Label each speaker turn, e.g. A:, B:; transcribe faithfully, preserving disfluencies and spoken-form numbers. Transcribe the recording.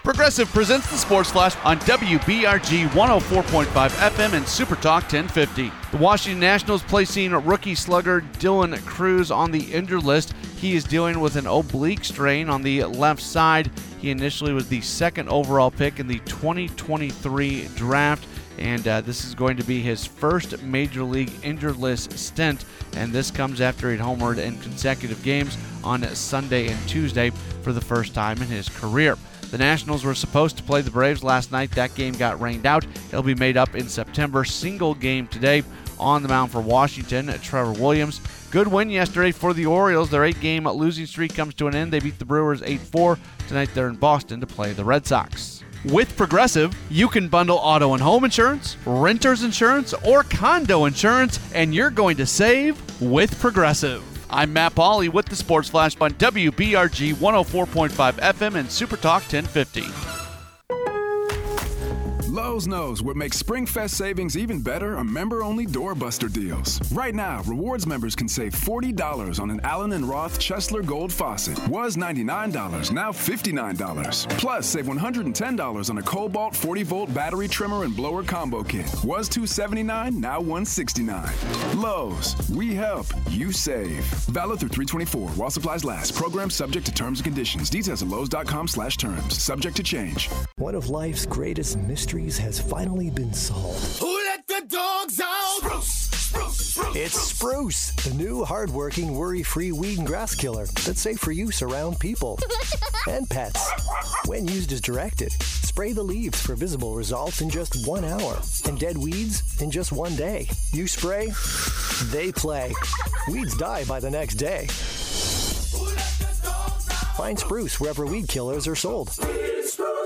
A: Progressive presents the Sports Flash on W B R G one oh four point five F M and Super Talk ten fifty. The Washington Nationals placing rookie slugger Dylan Crews on the injured list. He is dealing with an oblique strain on the left side. He initially was the second overall pick in the twenty twenty-three draft, and uh, this is going to be his first Major League injured list stint, and this comes after he'd homered in consecutive games on Sunday and Tuesday for the first time in his career. The Nationals were supposed to play the Braves last night. That game got rained out. It'll be made up in September. Single game today. On the mound for Washington, Trevor Williams. Good win yesterday for the Orioles. Their eight-game losing streak comes to an end. They beat the Brewers eight four. Tonight they're in Boston to play the Red Sox. With Progressive, you can bundle auto and home insurance, renter's insurance, or condo insurance, and you're going to save with Progressive. I'm Matt Pauley with the Sports Flash on W B R G one oh four point five F M and Super Talk ten fifty.
B: Lowe's knows what makes SpringFest savings even better are member-only doorbuster deals. Right now, rewards members can save forty dollars on an Allen and Roth Chesler Gold faucet. Was ninety-nine dollars, now fifty-nine dollars. Plus, save one hundred ten dollars on a Cobalt forty volt battery trimmer and blower combo kit. Was two hundred seventy-nine dollars, now one hundred sixty-nine dollars. Lowe's, we help, you save. Valid through three twenty-four while supplies last. Program subject to terms and conditions. Details at Lowe's.com slash terms. Subject to change.
C: One of life's greatest mysteries has finally been solved.
D: Who let the dogs out? Spruce, spruce, spruce.
C: It's Spruce, the new hard-working, worry-free weed and grass killer that's safe for use around people and pets. When used as directed, spray the leaves for visible results in just one hour and dead weeds in just one day. You spray, they play. Weeds die by the next day.
D: Who let the dogs out?
C: Find Spruce wherever weed killers are sold.
D: Weed Spruce.